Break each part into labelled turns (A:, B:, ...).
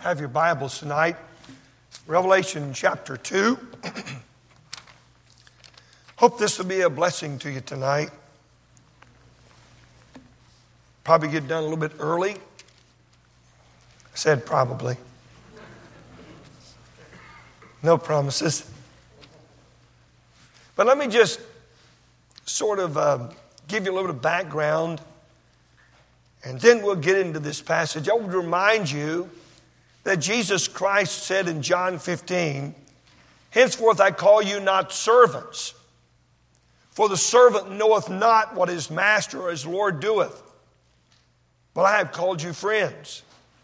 A: have your Bibles tonight, Revelation chapter 2. Hope this will be a blessing to you tonight. Probably get done a little bit early. I said probably. No promises. But let me just sort of give you a little bit of background, and then we'll get into this passage. I would remind you that Jesus Christ said in John 15, "Henceforth I call you not servants, for the servant knoweth not what his master or his Lord doeth, but I have called you friends.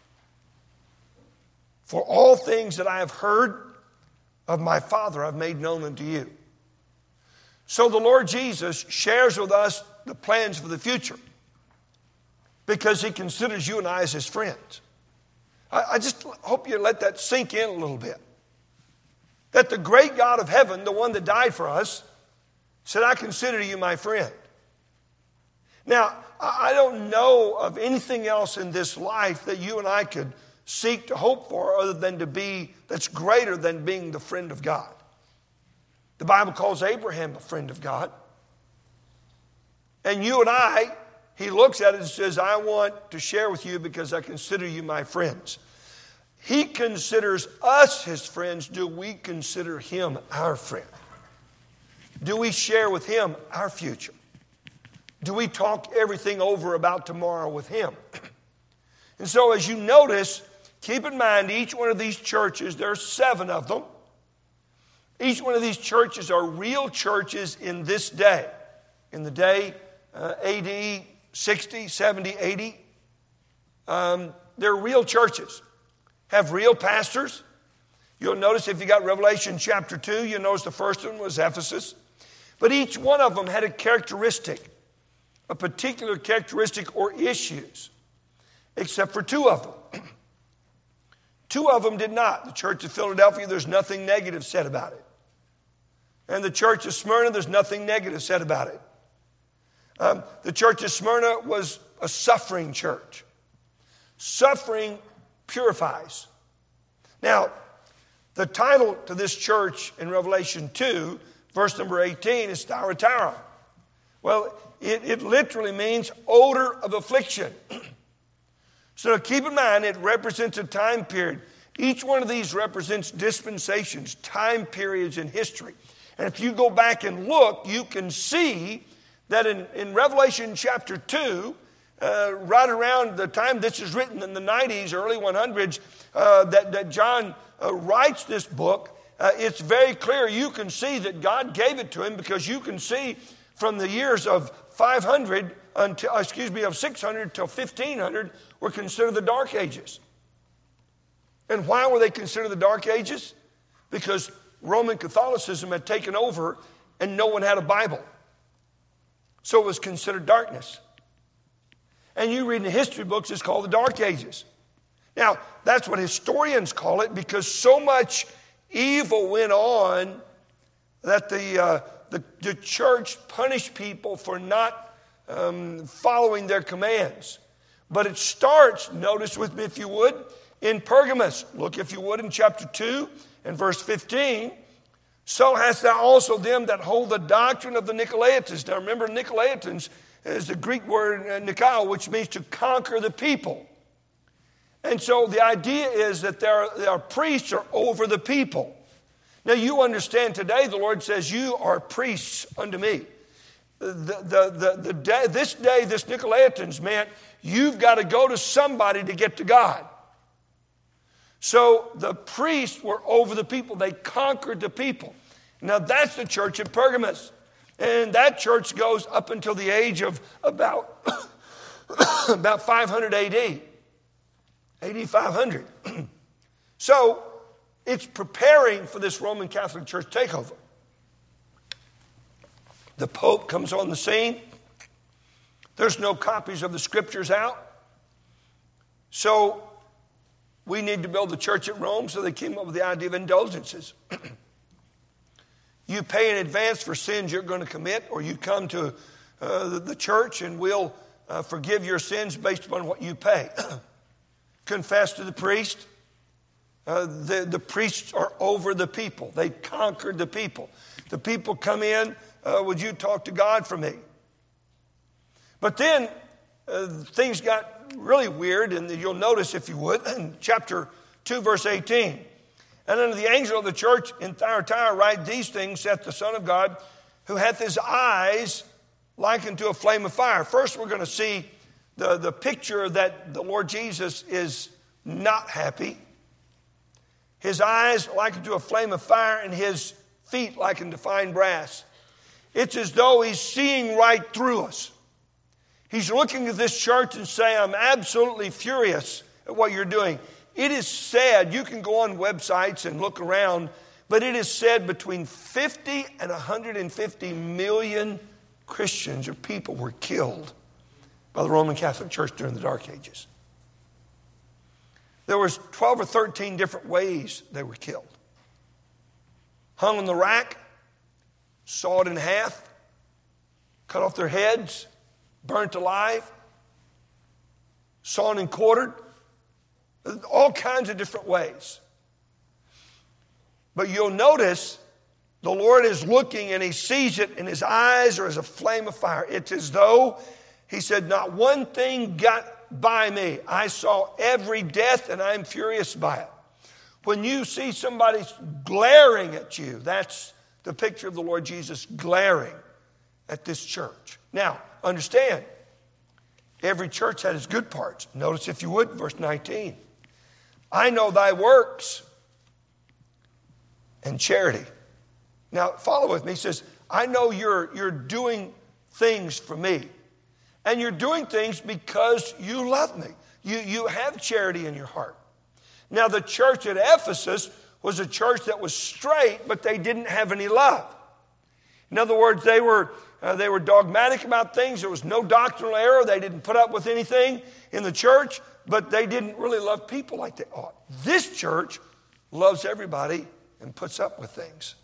A: For all things that I have heard of my Father I've made known unto you." So the Lord Jesus shares with us the plans for the future because he considers you and I as his friends. I just hope you let that sink in a little bit. That the great God of heaven, the one that died for us, said, "I consider you my friend." Now, I don't know of anything else in this life that you and I could seek to hope for other than to be, that's greater than being the friend of God. The Bible calls Abraham a friend of God. And you and I, he looks at it and says, "I want to share with you because I consider you my friends." He considers us his friends. Do we consider him our friend? Do we share with him our future? Do we talk everything over about tomorrow with him? And so as you notice, keep in mind each one of these churches, there are 7 of them. Each one of these churches are real churches in this day. In the day AD 60, 70, 80. They're real churches. Have real pastors. You'll notice if you got Revelation chapter 2, you'll notice the first one was Ephesus. But each one of them had a characteristic, a particular characteristic or issues, except for 2 of them. 2 of them did not. The church of Philadelphia, there's nothing negative said about it. And the church of Smyrna, there's nothing negative said about it. The church of Smyrna was a suffering church. Suffering purifies. Now, the title to this church in Revelation 2, verse number 18, is Thyatira. Well, it literally means odor of affliction. So keep in mind, it represents a time period. Each one of these represents dispensations, time periods in history. And if you go back and look, you can see that in Revelation chapter 2, right around the time this is written in the 90s, early 100s, that John writes this book, it's very clear. You can see that God gave it to him because you can see from the years of 500 until, of 600 till 1500 were considered the Dark Ages. And why were they considered the Dark Ages? Because Roman Catholicism had taken over and no one had a Bible. So it was considered darkness. And you read in the history books, it's called the Dark Ages. Now, that's what historians call it because so much evil went on that the church punished people for not following their commands. But it starts, notice with me if you would, in Pergamos. Look if you would in chapter 2 and verse 15. "So hast thou also them that hold the doctrine of the Nicolaitans." Now remember, Nicolaitans is the Greek word Nikao, which means to conquer the people. And so the idea is that there are priests are over the people. Now you understand today the Lord says, "You are priests unto me." This day, this Nicolaitans meant you've got to go to somebody to get to God. So the priests were over the people. They conquered the people. Now that's the church at Pergamos. And that church goes up until the age of about 500 AD. AD 500. So it's preparing for this Roman Catholic Church takeover. The Pope comes on the scene. There's no copies of the scriptures out. So we need to build the church at Rome, so they came up with the idea of indulgences. You pay in advance for sins you're going to commit, or you come to the church and we'll forgive your sins based upon what you pay. Confess to the priest. The priests are over the people. They've conquered the people. The people come in, would you talk to God for me? But then things got really weird, and you'll notice, if you would, in chapter 2, verse 18. And unto the angel of the church in Thyatira write, these things saith the Son of God, who hath his eyes like unto a flame of fire. First, we're going to see the picture that the Lord Jesus is not happy. His eyes like unto a flame of fire, and his feet like unto fine brass. It's as though he's seeing right through us. He's looking at this church and saying, I'm absolutely furious at what you're doing. It is said, you can go on websites and look around, but it is said between 50 and 150 million Christians or people were killed by the Roman Catholic Church during the Dark Ages. There was 12 or 13 different ways they were killed. Hung on the rack, sawed in half, cut off their heads, burnt alive, sawn and quartered, all kinds of different ways. But you'll notice the Lord is looking and he sees it, and his eyes are as a flame of fire. It's as though he said, not one thing got by me. I saw every death and I'm furious by it. When you see somebody glaring at you, that's the picture of the Lord Jesus glaring at this church. Now, understand, every church had its good parts. Notice, if you would, verse 19. I know thy works and charity. Now, follow with me. He says, I know you're doing things for me. And you're doing things because you love me. You have charity in your heart. Now, the church at Ephesus was a church that was straight, but they didn't have any love. In other words, they were dogmatic about things. There was no doctrinal error. They didn't put up with anything in the church, but they didn't really love people like they ought. This church loves everybody and puts up with things.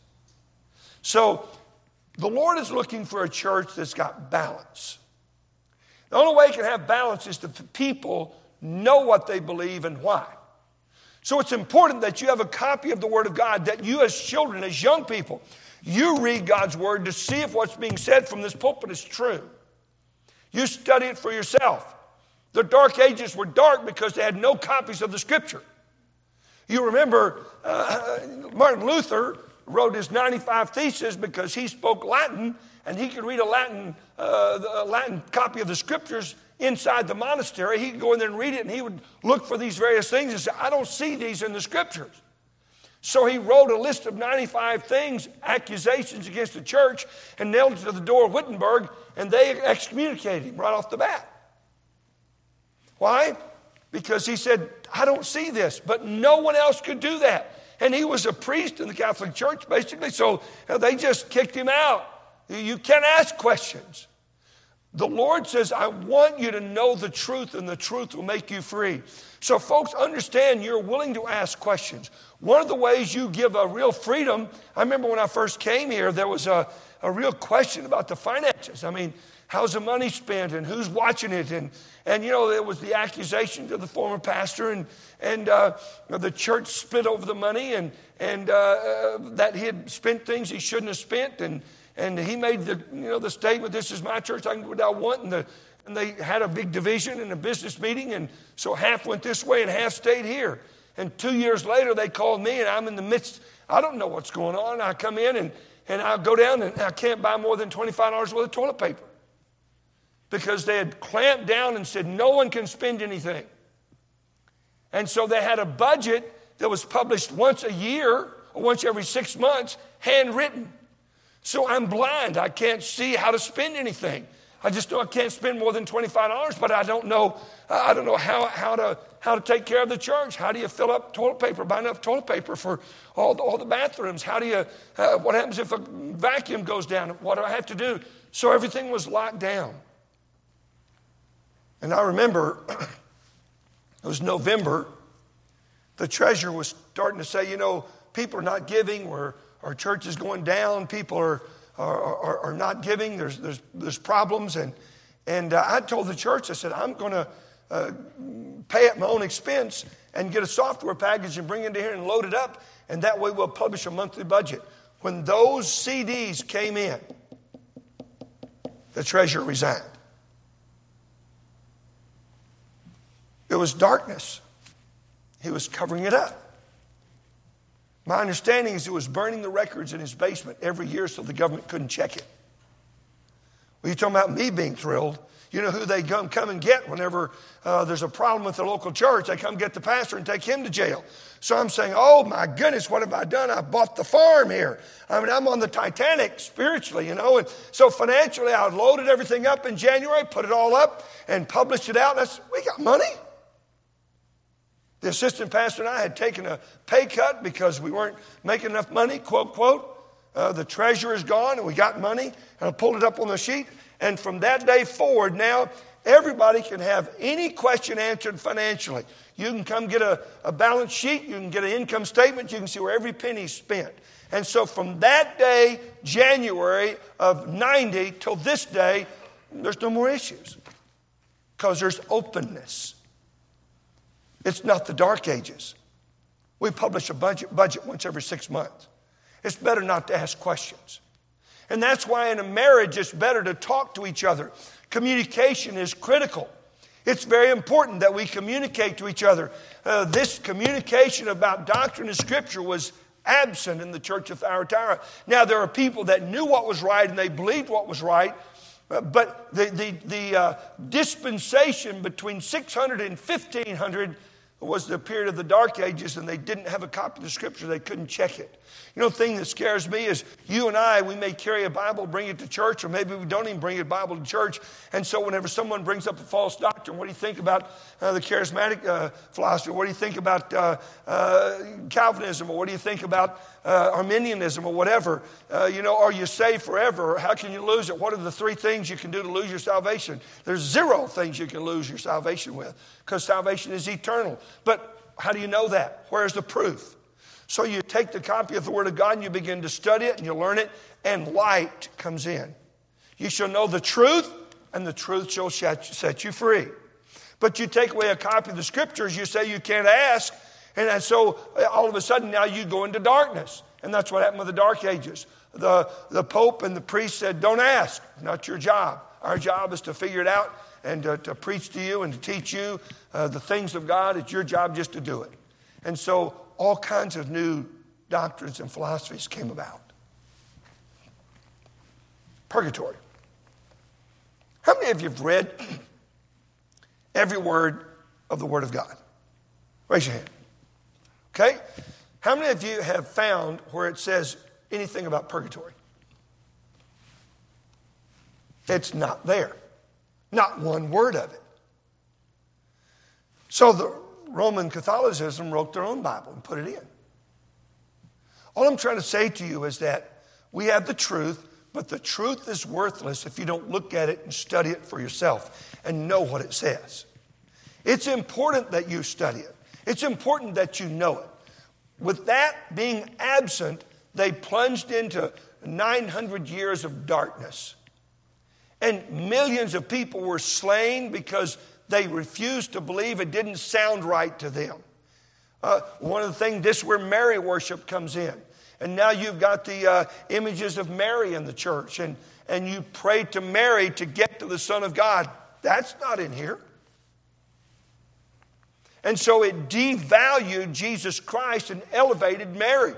A: So the Lord is looking for a church that's got balance. The only way it can have balance is if people know what they believe and why. So it's important that you have a copy of the Word of God, that you as children, as young people, you read God's Word to see if what's being said from this pulpit is true. You study it for yourself. The Dark Ages were dark because they had no copies of the Scripture. You remember Martin Luther wrote his 95 Theses because he spoke Latin and he could read a Latin copy of the Scriptures inside the monastery. He could go in there and read it, and he would look for these various things and say, I don't see these in the Scriptures. So he wrote a list of 95 things, accusations against the church, and nailed it to the door of Wittenberg, and they excommunicated him right off the bat. Why? Because he said, I don't see this, but no one else could do that. And he was a priest in the Catholic Church, basically, so they just kicked him out. You can't ask questions. The Lord says, I want you to know the truth, and the truth will make you free. So folks, understand you're willing to ask questions. One of the ways you give a real freedom, I remember when I first came here, there was a real question about the finances. I mean, how's the money spent and who's watching it? And you know, there was the accusation to the former pastor and the church split over the money and that he had spent things he shouldn't have spent. And he made the statement, this is my church, I can do what I want. And they had a big division in a business meeting. And so half went this way and half stayed here. And 2 years later, they called me, and I'm in the midst. I don't know what's going on. I come in, and I'll go down, and I can't buy more than $25 worth of toilet paper. Because they had clamped down and said, no one can spend anything. And so they had a budget that was published once a year, or once every 6 months, handwritten. So I'm blind. I can't see how to spend anything. I just know I can't spend more than $25, but I don't know how to take care of the church. How do you fill up toilet paper, buy enough toilet paper for all the bathrooms? How do you, what happens if a vacuum goes down? What do I have to do? So everything was locked down. And I remember, it was November, the treasurer was starting to say, people are not giving, our church is going down, people are not giving, there's problems. And I told the church, I said, I'm going to pay at my own expense and get a software package and bring it in here and load it up, and that way we'll publish a monthly budget. When those CDs came in, the treasurer resigned. It was darkness. He was covering it up. My understanding is he was burning the records in his basement every year so the government couldn't check it. Well, you're talking about me being thrilled. You know who they come and get whenever there's a problem with the local church? They come get the pastor and take him to jail. So I'm saying, oh my goodness, what have I done? I bought the farm here. I mean, I'm on the Titanic spiritually, you know. And so financially, I loaded everything up in January, put it all up, and published it out. We got money. The assistant pastor and I had taken a pay cut because we weren't making enough money, quote, quote. The treasurer is gone and we got money. And I pulled it up on the sheet. And from that day forward, now everybody can have any question answered financially. You can come get a balance sheet. You can get an income statement. You can see where every penny is spent. And so from that day, January of 90 till this day, there's no more issues because there's openness. It's not the dark ages. We publish a budget once every 6 months. It's better not to ask questions. And that's why in a marriage it's better to talk to each other. Communication is critical. It's very important that we communicate to each other. This communication about doctrine and Scripture was absent in the church of Thyatira. Now there are people that knew what was right and they believed what was right, but the dispensation between 600 and 1500 was the period of the Dark Ages, and they didn't have a copy of the Scripture. They couldn't check it. You know, the thing that scares me is you and I, we may carry a Bible, bring it to church, or maybe we don't even bring a Bible to church. And so whenever someone brings up a false doctrine, what do you think about the charismatic philosophy? What do you think about Calvinism? Or what do you think about Arminianism or whatever? Are you saved forever? Or how can you lose it? What are the 3 things you can do to lose your salvation? There's 0 things you can lose your salvation with because salvation is eternal. But how do you know that? Where's the proof? So you take the copy of the Word of God and you begin to study it and you learn it, and light comes in. You shall know the truth, and the truth shall set you free. But you take away a copy of the Scriptures, you say you can't ask, and so all of a sudden now you go into darkness. And that's what happened with the Dark Ages. The Pope and the priest said, don't ask, not your job. Our job is to figure it out and to preach to you and to teach you the things of God. It's your job just to do it. And so all kinds of new doctrines and philosophies came about. Purgatory. How many of you have read every word of the Word of God? Raise your hand. Okay? How many of you have found where it says anything about purgatory? It's not there. Not one word of it. So the Roman Catholicism wrote their own Bible and put it in. All I'm trying to say to you is that we have the truth, but the truth is worthless if you don't look at it and study it for yourself and know what it says. It's important that you study it. It's important that you know it. With that being absent, they plunged into 900 years of darkness. And millions of people were slain because they refused to believe. It didn't sound right to them. One of the things, this is where Mary worship comes in. And now you've got the images of Mary in the church. And you pray to Mary to get to the Son of God. That's not in here. And so it devalued Jesus Christ and elevated Mary.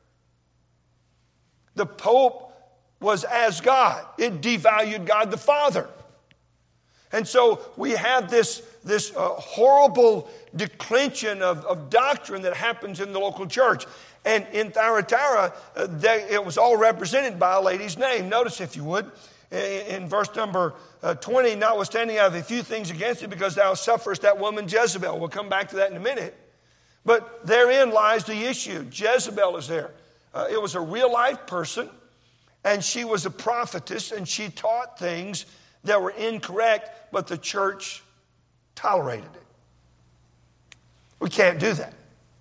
A: The Pope was as God. It devalued God the Father. And so we have this horrible declension of doctrine that happens in the local church. And in Thyatira, it was all represented by a lady's name. Notice, if you would, in verse number 20, notwithstanding I have a few things against it, because thou sufferest that woman Jezebel. We'll come back to that in a minute. But therein lies the issue. Jezebel is there. It was a real-life person, and she was a prophetess, and she taught things that were incorrect, but the church tolerated it. We can't do that.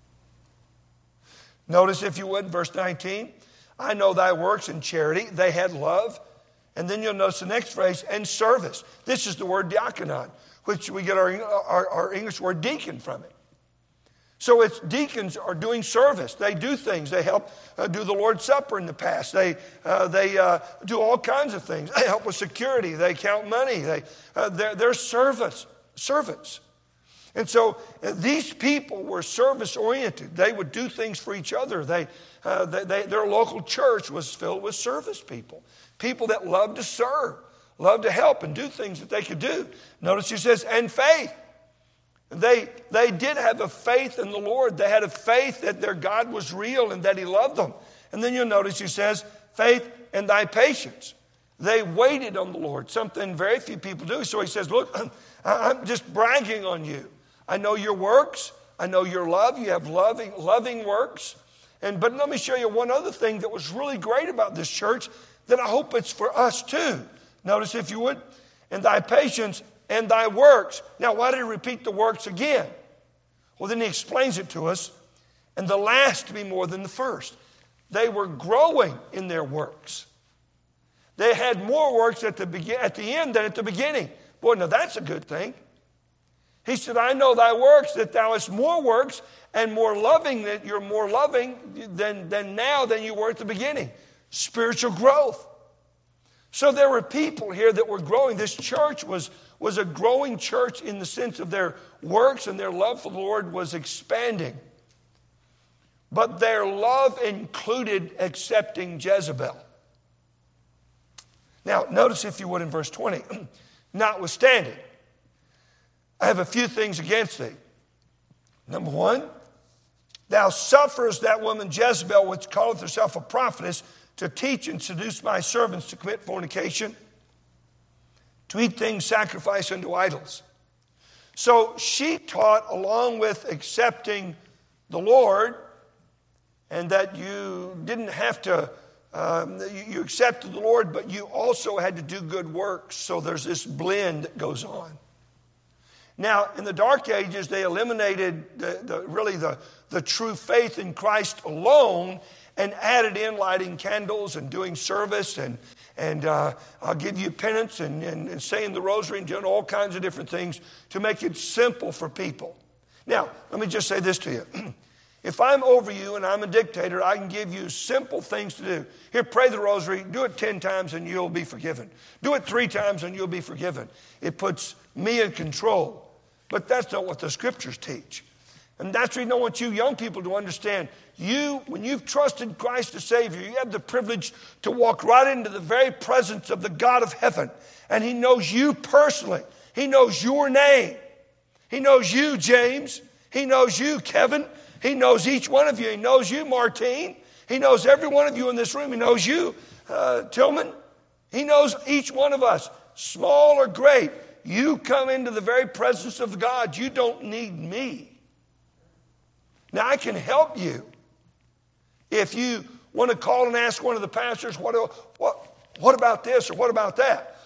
A: Notice, if you would, verse 19, I know thy works in charity. They had love. And then you'll notice the next phrase, and service. This is the word diakonon, which we get our English word deacon from it. So it's deacons are doing service. They do things. They help do the Lord's Supper in the past. They do all kinds of things. They help with security. They count money. They're servants. And so these people were service-oriented. They would do things for each other. Their local church was filled with service people that loved to serve, loved to help and do things that they could do. Notice he says, and faith. They did have a faith in the Lord. They had a faith that their God was real and that he loved them. And then you'll notice he says, faith and thy patience. They waited on the Lord, something very few people do. So he says, look, I'm just bragging on you. I know your works. I know your love. You have loving works. But let me show you one other thing that was really great about this church that I hope it's for us too. Notice if you would, and thy patience and thy works. Now, why did he repeat the works again? Well, then he explains it to us. And the last to be more than the first. They were growing in their works. They had more works at the end than at the beginning. Boy, now that's a good thing. He said, I know thy works, that thou hast more works and more loving, that you're more loving than now than you were at the beginning. Spiritual growth. So there were people here that were growing. This church was a growing church in the sense of their works, and their love for the Lord was expanding. But their love included accepting Jezebel. Now, notice if you would in verse 20. Notwithstanding, I have a few things against thee. Number one, thou sufferest that woman Jezebel, which calleth herself a prophetess, to teach and seduce my servants to commit fornication, to eat things sacrificed unto idols. So she taught, along with accepting the Lord, and that you didn't have to, you accepted the Lord, but you also had to do good works. So there's this blend that goes on. Now, in the Dark Ages, they eliminated the true faith in Christ alone and added in lighting candles and doing service and I'll give you penance and saying the rosary and doing all kinds of different things to make it simple for people. Now, let me just say this to you. If I'm over you and I'm a dictator, I can give you simple things to do. Here, pray the rosary. Do it 10 times and you'll be forgiven. Do it 3 times and you'll be forgiven. It puts me in control. But that's not what the scriptures teach. And that's what I want you young people to understand. When you've trusted Christ as Savior, you have the privilege to walk right into the very presence of the God of heaven. And he knows you personally. He knows your name. He knows you, James. He knows you, Kevin. He knows each one of you. He knows you, Martine. He knows every one of you in this room. He knows you, Tillman. He knows each one of us, small or great. You come into the very presence of God. You don't need me. Now, I can help you. If you want to call and ask one of the pastors, what about this or what about that?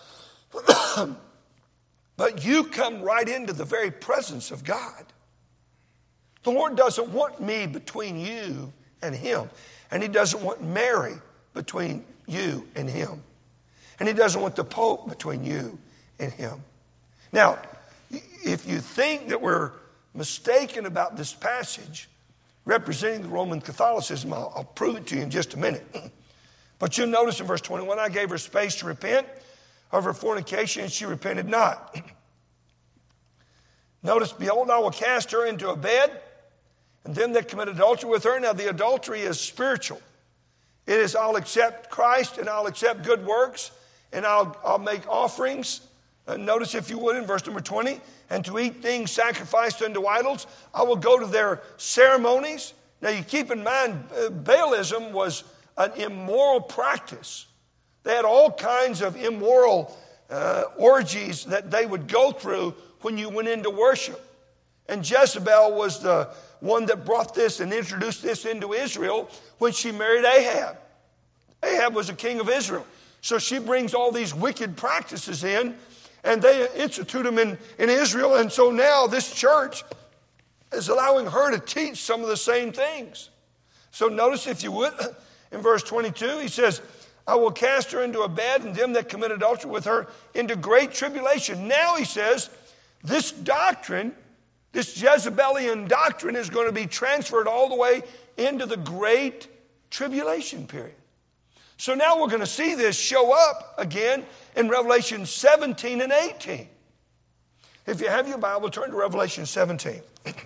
A: But you come right into the very presence of God. The Lord doesn't want me between you and him. And he doesn't want Mary between you and him. And he doesn't want the Pope between you and him. Now, if you think that we're mistaken about this passage representing the Roman Catholicism, I'll prove it to you in just a minute. But you'll notice in verse 21, I gave her space to repent of her fornication, and she repented not. Notice, behold, I will cast her into a bed, and them that commit adultery with her. Now, the adultery is spiritual. It is, I'll accept Christ, and I'll accept good works, and I'll make offerings. Notice, if you would, in verse number 20, and to eat things sacrificed unto idols. I will go to their ceremonies. Now, you keep in mind, Baalism was an immoral practice. They had all kinds of immoral orgies that they would go through when you went into worship. And Jezebel was the one that brought this and introduced this into Israel when she married Ahab. Ahab was a king of Israel. So she brings all these wicked practices in, and they institute them in Israel. And so now this church is allowing her to teach some of the same things. So notice, if you would, in verse 22, he says, I will cast her into a bed, and them that commit adultery with her into great tribulation. Now he says, this doctrine, this Jezebelian doctrine, is going to be transferred all the way into the Great Tribulation period. So now we're going to see this show up again in Revelation 17 and 18. If you have your Bible, turn to Revelation 17.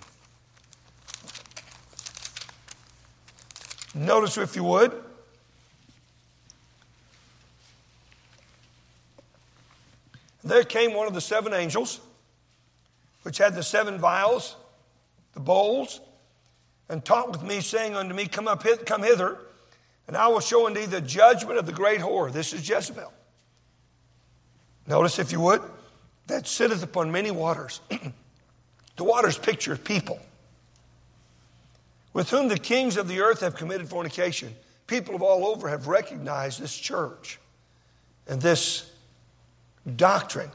A: Notice, if you would, there came one of the seven angels, which had the seven vials, the bowls, and talked with me, saying unto me, come hither, and I will show unto thee the judgment of the great whore. This is Jezebel. Notice, if you would, that sitteth upon many waters. The waters picture people, with whom the kings of the earth have committed fornication. People of all over have recognized this church and this doctrine,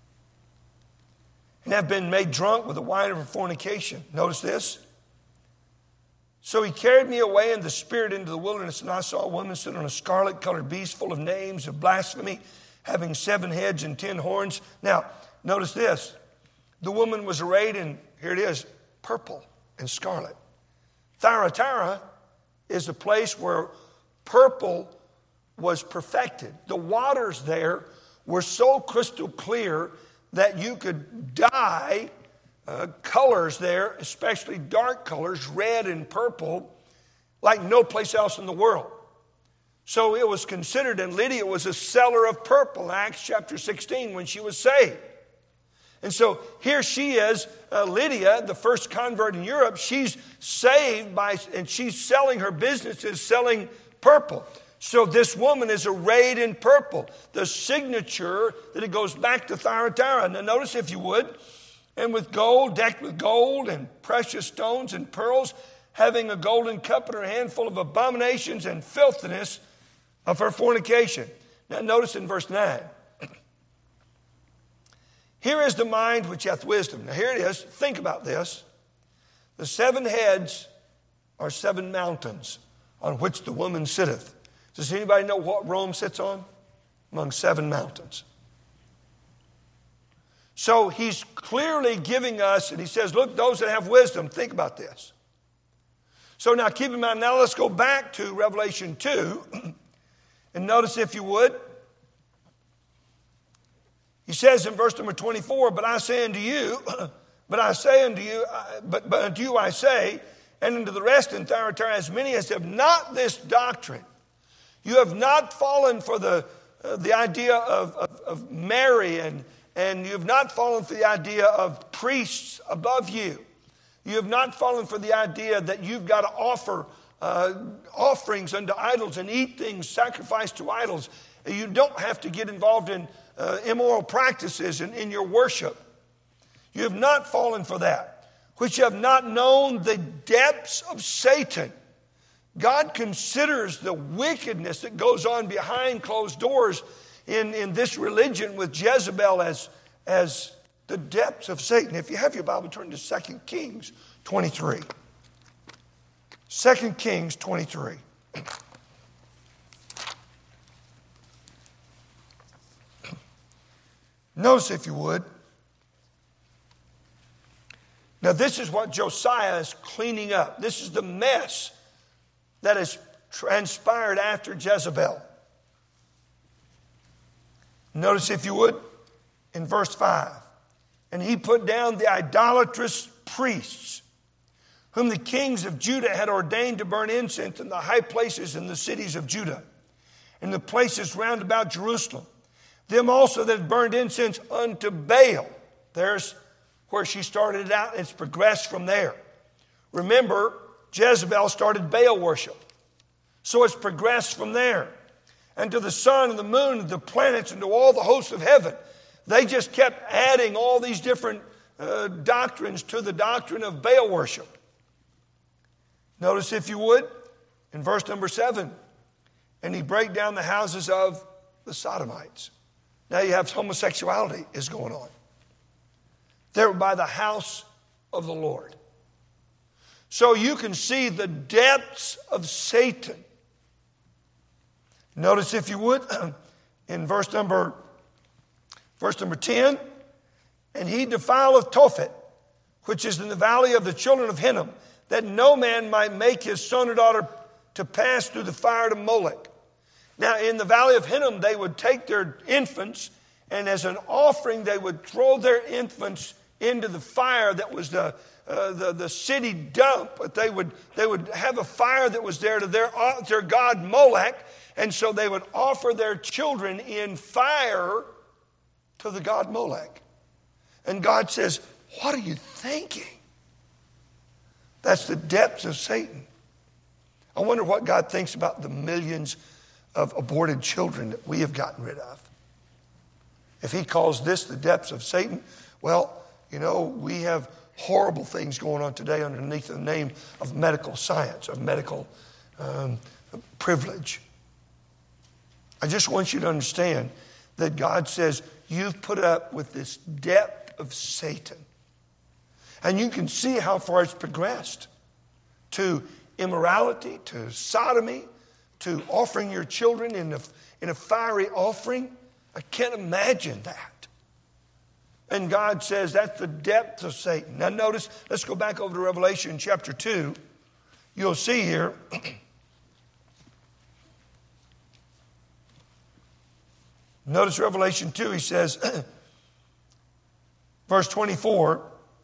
A: and have been made drunk with the wine of her fornication. Notice this. So he carried me away in the spirit into the wilderness, and I saw a woman sit on a scarlet-colored beast full of names of blasphemy, having 7 heads and 10 horns. Now, notice this. The woman was arrayed in, here it is, purple and scarlet. Thyatira is a place where purple was perfected. The waters there were so crystal clear that you could dye colors there, especially dark colors, red and purple, like no place else in the world. So it was considered, and Lydia was a seller of purple, Acts chapter 16, when she was saved. And so here she is, Lydia, the first convert in Europe. She's saved and she's selling, her business is selling purple. So this woman is arrayed in purple. The signature that it goes back to Thyatira. Now notice, if you would, and with gold, decked with gold and precious stones and pearls, having a golden cup in her hand full of abominations and filthiness of her fornication. Now notice in verse 9. Here is the mind which hath wisdom. Now here it is. Think about this. The 7 heads are 7 mountains on which the woman sitteth. Does anybody know what Rome sits on? Among 7 mountains. So he's clearly giving us, and he says, look, those that have wisdom, think about this. So now keep in mind, now let's go back to Revelation 2. And notice, if you would, he says in verse number 24, but unto you I say, and unto the rest in Thyatira, as many as have not this doctrine, you have not fallen for the idea of Mary, and you have not fallen for the idea of priests above you. You have not fallen for the idea that you've got to offer offerings unto idols and eat things sacrificed to idols. You don't have to get involved in immoral practices in your worship. You have not fallen for that, which have not known the depths of Satan. God considers the wickedness that goes on behind closed doors in this religion with Jezebel as the depths of Satan. If you have your Bible, turn to 2 Kings 23. 2 Kings 23. Notice, if you would. Now, this is what Josiah is cleaning up. This is the mess that has transpired after Jezebel. Notice, if you would, in verse 5. And he put down the idolatrous priests, whom the kings of Judah had ordained to burn incense in the high places in the cities of Judah, and the places round about Jerusalem. Them also that had burned incense unto Baal. There's where she started it out. It's progressed from there. Remember, Jezebel started Baal worship. So it's progressed from there. And to the sun and the moon and the planets and to all the hosts of heaven. They just kept adding all these different doctrines to the doctrine of Baal worship. Notice, if you would, in verse number 7. And he brake down the houses of the Sodomites. Now you have homosexuality is going on. They're by the house of the Lord. So you can see the depths of Satan. Notice, if you would, in verse number 10, And he defileth Tophet, which is in the valley of the children of Hinnom, that no man might make his son or daughter to pass through the fire to Molech. Now, in the valley of Hinnom, they would take their infants, and as an offering, they would throw their infants into the fire that was the city dump. But they would have a fire that was there to their god Molech, and so they would offer their children in fire to the god Molech. And God says, what are you thinking? That's the depths of Satan. I wonder what God thinks about the millions of aborted children that we have gotten rid of. If he calls this the depths of Satan, well, we have horrible things going on today underneath the name of medical science, of medical privilege. I just want you to understand that God says, you've put up with this depth of Satan. And you can see how far it's progressed to immorality, to sodomy, to offering your children in a fiery offering. I can't imagine that. And God says that's the depth of Satan. Now notice, let's go back over to Revelation chapter 2. You'll see here, notice Revelation 2, he says, verse 24,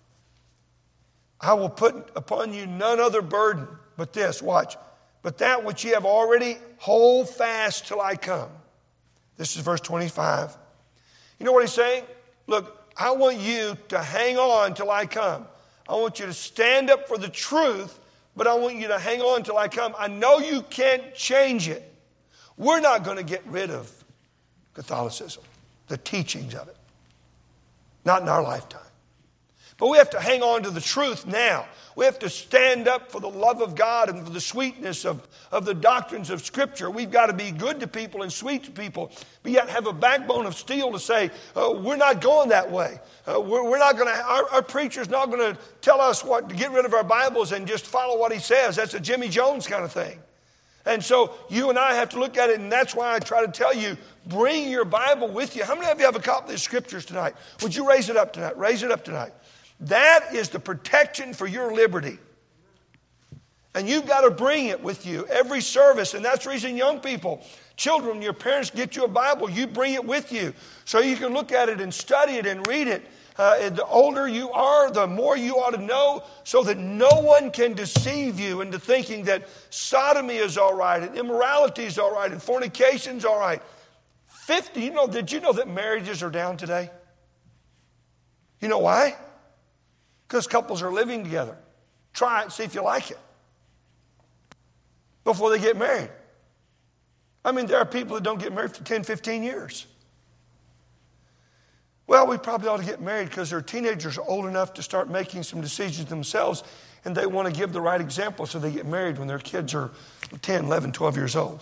A: I will put upon you none other burden but this, watch, but that which ye have already, hold fast till I come. This is verse 25. You know what he's saying? Look, I want you to hang on till I come. I want you to stand up for the truth, but I want you to hang on till I come. I know you can't change it. We're not going to get rid of Catholicism, the teachings of it. Not in our lifetime. But we have to hang on to the truth now. We have to stand up for the love of God and for the sweetness of the doctrines of Scripture. We've got to be good to people and sweet to people, but yet have a backbone of steel to say, we're not going that way. We're not going to. Our preacher's not going to tell us what to get rid of our Bibles and just follow what he says. That's a Jimmy Jones kind of thing. And so you and I have to look at it, and that's why I try to tell you, bring your Bible with you. How many of you have a copy of the Scriptures tonight? Would you raise it up tonight? Raise it up tonight. That is the protection for your liberty. And you've got to bring it with you every service. And that's the reason young people, children, your parents get you a Bible. You bring it with you so you can look at it and study it and read it. And the older you are, the more you ought to know, so that no one can deceive you into thinking that sodomy is all right and immorality is all right and fornication is all right. Did you know that marriages are down today? You know why? Because couples are living together. Try it, see if you like it before they get married. I mean, there are people that don't get married for 10, 15 years. Well, we probably ought to get married because their teenagers are old enough to start making some decisions themselves, and they want to give the right example, so they get married when their kids are 10, 11, 12 years old.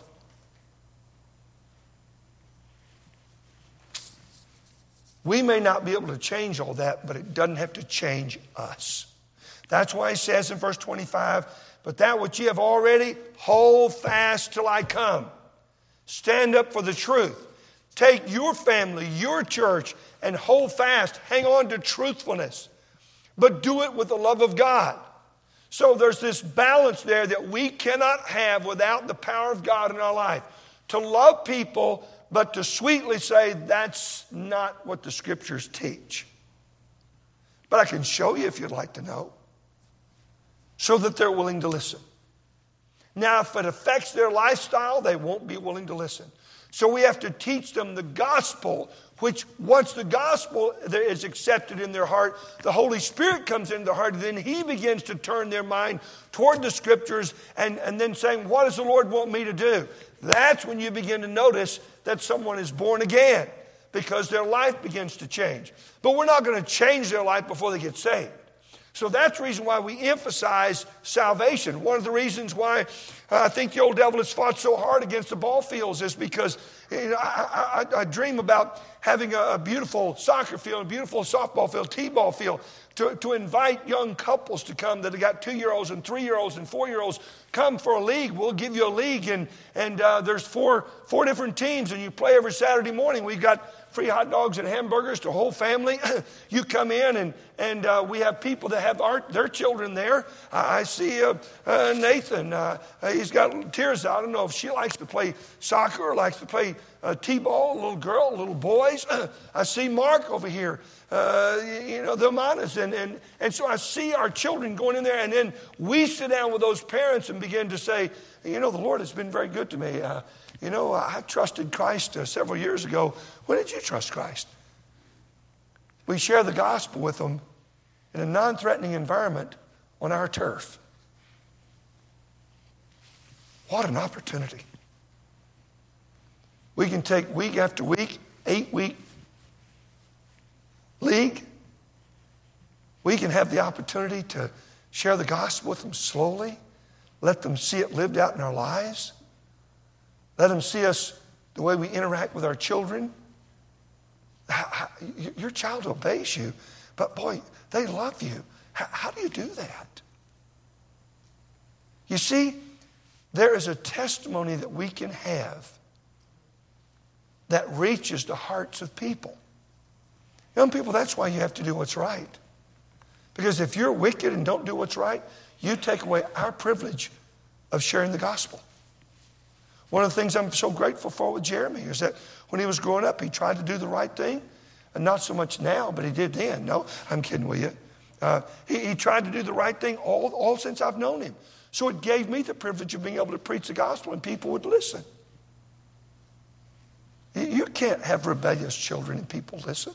A: We may not be able to change all that, but it doesn't have to change us. That's why he says in verse 25, but that which ye have already, hold fast till I come. Stand up for the truth. Take your family, your church, and hold fast. Hang on to truthfulness. But do it with the love of God. So there's this balance there that we cannot have without the power of God in our life. To love people, but to sweetly say, that's not what the Scriptures teach. But I can show you if you'd like to know, so that they're willing to listen. Now, if it affects their lifestyle, they won't be willing to listen. So we have to teach them the gospel, which once the gospel is accepted in their heart, the Holy Spirit comes into their heart, and then He begins to turn their mind toward the Scriptures and then saying, what does the Lord want me to do? That's when you begin to notice that someone is born again, because their life begins to change. But we're not going to change their life before they get saved. So that's the reason why we emphasize salvation. One of the reasons why I think the old devil has fought so hard against the ball fields is because I dream about having a beautiful soccer field, a beautiful softball field, t-ball field, to invite young couples to come that have got 2-year-olds and 3-year-olds and 4-year-olds. Come for a league. We'll give you a league, and there's four different teams, and you play every Saturday morning. We've got free hot dogs and hamburgers to the whole family. You come in and we have people that have their children there. I see Nathan. He's got tears out. I don't know if she likes to play soccer or likes to play t-ball, a little girl, little boys. I see Mark over here. The Manas. And so I see our children going in there, and then we sit down with those parents and begin to say, the Lord has been very good to me. I trusted Christ several years ago. When did you trust Christ? We share the gospel with them in a non-threatening environment on our turf. What an opportunity. We can take week after week, 8-week league. We can have the opportunity to share the gospel with them slowly. Let them see it lived out in our lives. Let them see us the way we interact with our children. Your child obeys you, but boy, they love you. How do you do that? You see, there is a testimony that we can have that reaches the hearts of people. Young people, that's why you have to do what's right. Because if you're wicked and don't do what's right, you take away our privilege of sharing the gospel. One of the things I'm so grateful for with Jeremy is that when he was growing up, he tried to do the right thing. And not so much now, but he did then. No, I'm kidding with you. He tried to do the right thing all since I've known him. So it gave me the privilege of being able to preach the gospel and people would listen. You can't have rebellious children and people listen.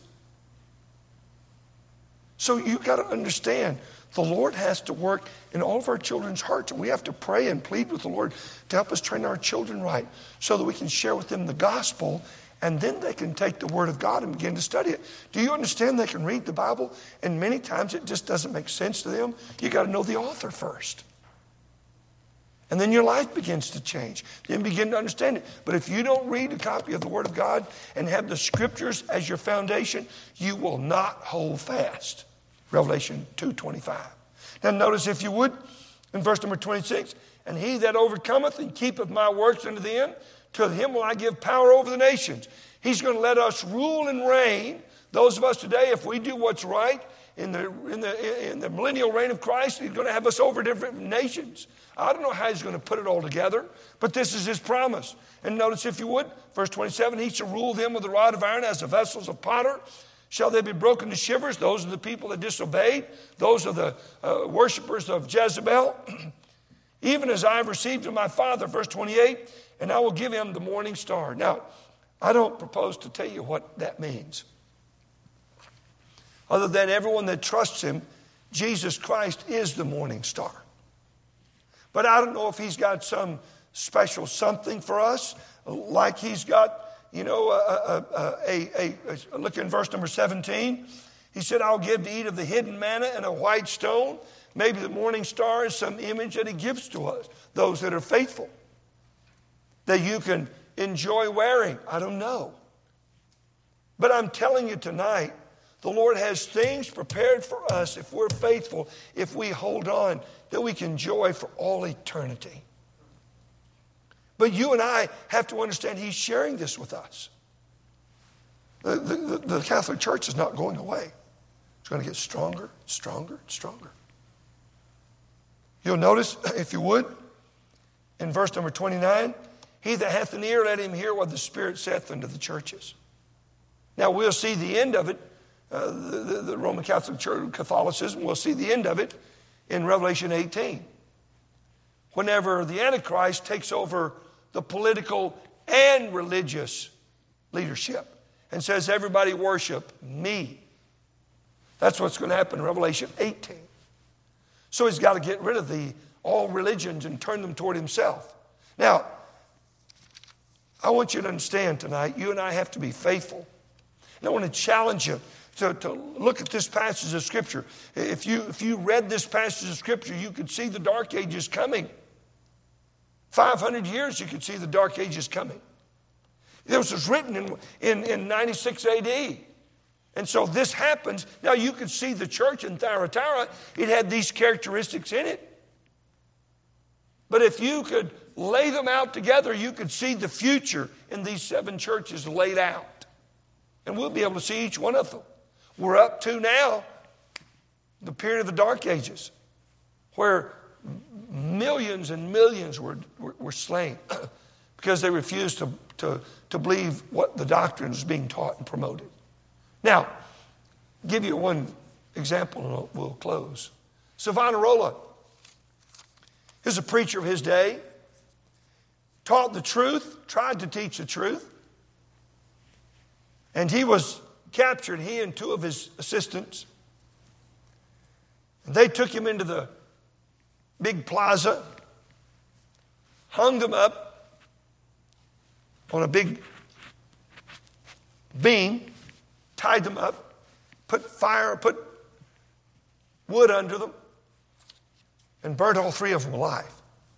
A: So you've got to understand, the Lord has to work in all of our children's hearts, and we have to pray and plead with the Lord to help us train our children right so that we can share with them the gospel, and then they can take the Word of God and begin to study it. Do you understand they can read the Bible, and many times it just doesn't make sense to them? You got to know the author first. And then your life begins to change. Then begin to understand it. But if you don't read a copy of the Word of God and have the Scriptures as your foundation, you will not hold fast. Revelation 2:25. Now notice, if you would, in verse number 26, and he that overcometh and keepeth my works unto the end, to him will I give power over the nations. He's going to let us rule and reign. Those of us today, if we do what's right in the millennial reign of Christ, he's going to have us over different nations. I don't know how he's going to put it all together, but this is his promise. And notice, if you would, verse 27, he shall rule them with a rod of iron as the vessels of potter. Shall they be broken to shivers? Those are the people that disobeyed. Those are the worshipers of Jezebel. Even as I have received of my Father, verse 28, and I will give him the morning star. Now, I don't propose to tell you what that means. Other than everyone that trusts him, Jesus Christ is the morning star. But I don't know if he's got some special something for us, like he's got, look in verse number 17. He said, I'll give to eat of the hidden manna and a white stone. Maybe the morning star is some image that he gives to us, those that are faithful, that you can enjoy wearing. I don't know. But I'm telling you tonight, the Lord has things prepared for us if we're faithful, if we hold on, that we can enjoy for all eternity. But you and I have to understand he's sharing this with us. The Catholic Church is not going away. It's going to get stronger, stronger, stronger. You'll notice, if you would, in verse number 29, he that hath an ear, let him hear what the Spirit saith unto the churches. Now we'll see the end of it. The Roman Catholic Church, Catholicism, we'll see the end of it in Revelation 18. Whenever the Antichrist takes over the political and religious leadership and says, everybody worship me. That's what's going to happen in Revelation 18. So he's got to get rid of all religions and turn them toward himself. Now, I want you to understand tonight, you and I have to be faithful. And I want to challenge you to look at this passage of Scripture. If you read this passage of Scripture, you could see the dark ages coming. 500 years, you could see the dark ages coming. This was written in 96 AD. And so this happens. Now you could see the church in Thyatira. It had these characteristics in it. But if you could lay them out together, you could see the future in these 7 churches laid out. And we'll be able to see each one of them. We're up to now the period of the Dark Ages, where millions and millions were slain because they refused to believe what the doctrine was being taught and promoted. Now, I'll give you one example and we'll close. Savonarola is a preacher of his day, taught the truth, tried to teach the truth, and he was captured, he and two of his assistants. They took him into the big plaza, hung them up on a big beam, tied them up, put wood under them, and burnt all three of them alive.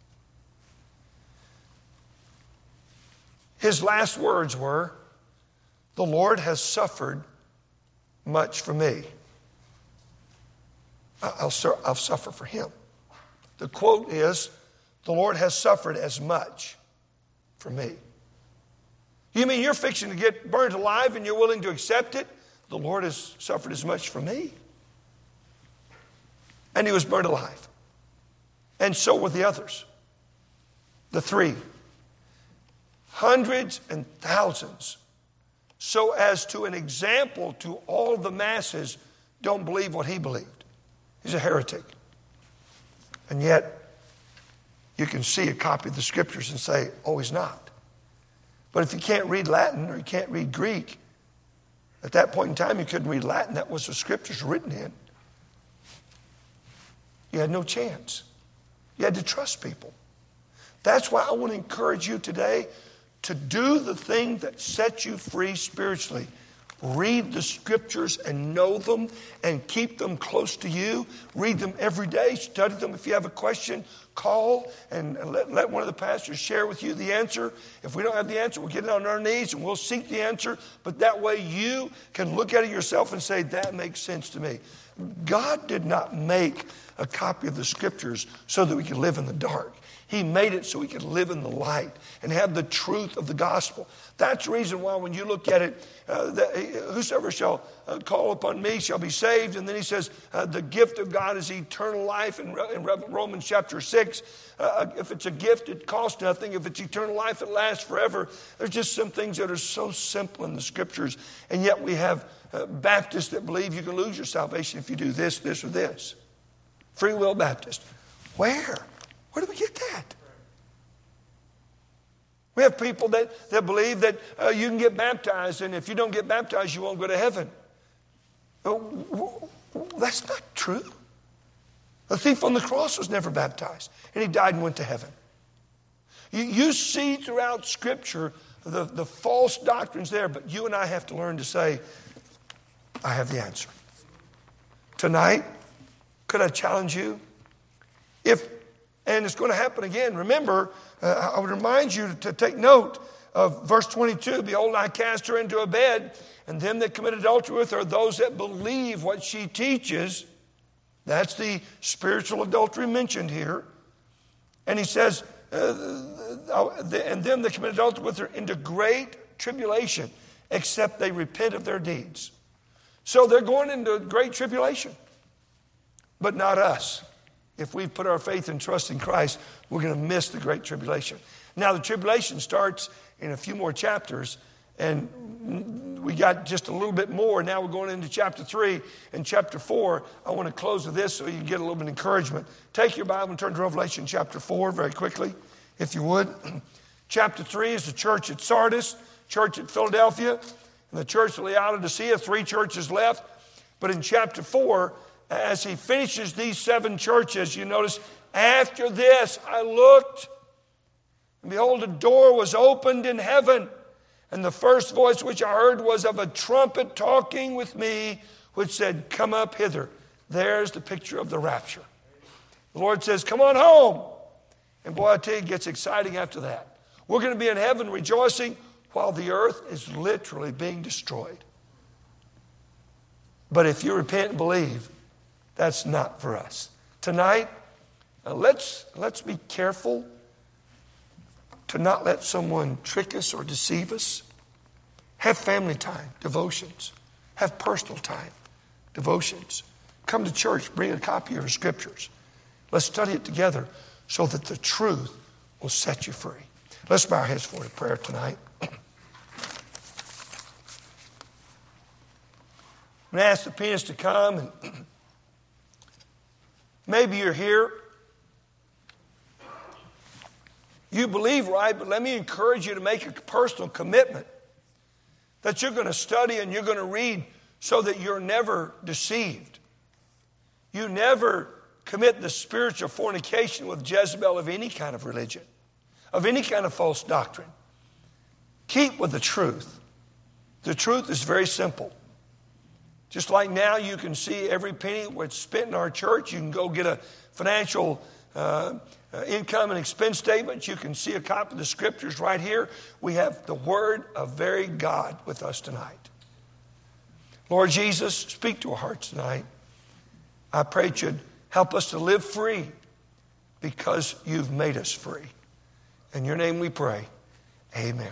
A: His last words were, "The Lord has suffered much for me. I'll suffer for him." The quote is, "The Lord has suffered as much for me." You mean you're fixing to get burnt alive and you're willing to accept it? The Lord has suffered as much for me. And he was burnt alive. And so were the others. The three. Hundreds and thousands. So as to an example to all the masses, don't believe what he believed. He's a heretic. And yet, you can see a copy of the scriptures and say, oh, he's not. But if you can't read Latin or you can't read Greek, at that point in time you couldn't read Latin. That was the scriptures written in. You had no chance. You had to trust people. That's why I want to encourage you today to do the thing that sets you free spiritually. Read the scriptures and know them and keep them close to you. Read them every day. Study them. If you have a question, call and let one of the pastors share with you the answer. If we don't have the answer, we'll get it on our knees and we'll seek the answer. But that way you can look at it yourself and say, that makes sense to me. God did not make a copy of the scriptures so that we could live in the dark. He made it so we could live in the light and have the truth of the gospel. That's the reason why when you look at it, whosoever shall call upon me shall be saved. And then he says, the gift of God is eternal life in Romans chapter 6. If it's a gift, it costs nothing. If it's eternal life, it lasts forever. There's just some things that are so simple in the scriptures. And yet we have Baptists that believe you can lose your salvation if you do this, this, or this. Free will Baptist. Where? Where do we get that? We have people that believe that you can get baptized, and if you don't get baptized, you won't go to heaven. That's not true. The thief on the cross was never baptized, and he died and went to heaven. You see throughout Scripture the false doctrines there, but you and I have to learn to say, I have the answer. Tonight, could I challenge you? And it's going to happen again. Remember, I would remind you to take note of verse 22. Behold, I cast her into a bed, and them that commit adultery with her are those that believe what she teaches. That's the spiritual adultery mentioned here. And he says, and them that commit adultery with her into great tribulation, except they repent of their deeds. So they're going into great tribulation, but not us. If we put our faith and trust in Christ, we're going to miss the great tribulation. Now, the tribulation starts in a few more chapters, and we got just a little bit more. Now we're going into chapter 3 and chapter 4. I want to close with this so you can get a little bit of encouragement. Take your Bible and turn to Revelation chapter 4 very quickly, if you would. Chapter 3 is the church at Sardis, church at Philadelphia, and the church at Laodicea. 3 churches left. But in chapter 4, as he finishes these 7 churches, you notice, after this I looked, and behold, a door was opened in heaven. And the first voice which I heard was of a trumpet talking with me, which said, come up hither. There's the picture of the rapture. The Lord says, come on home. And boy, I tell you, it gets exciting after that. We're going to be in heaven rejoicing while the earth is literally being destroyed. But if you repent and believe, that's not for us. Tonight, let's be careful to not let someone trick us or deceive us. Have family time, devotions. Have personal time, devotions. Come to church, bring a copy of your scriptures. Let's study it together so that the truth will set you free. Let's bow our heads for a prayer tonight. I'm going to ask the pianist to come. And maybe you're here. You believe right, but let me encourage you to make a personal commitment that you're going to study and you're going to read so that you're never deceived. You never commit the spiritual fornication with Jezebel of any kind of religion, of any kind of false doctrine. Keep with the truth. The truth is very simple. Just like now you can see every penny that's spent in our church. You can go get a financial income and expense statement. You can see a copy of the scriptures right here. We have the word of very God with us tonight. Lord Jesus, speak to our hearts tonight. I pray that you'd help us to live free because you've made us free. In your name we pray. Amen.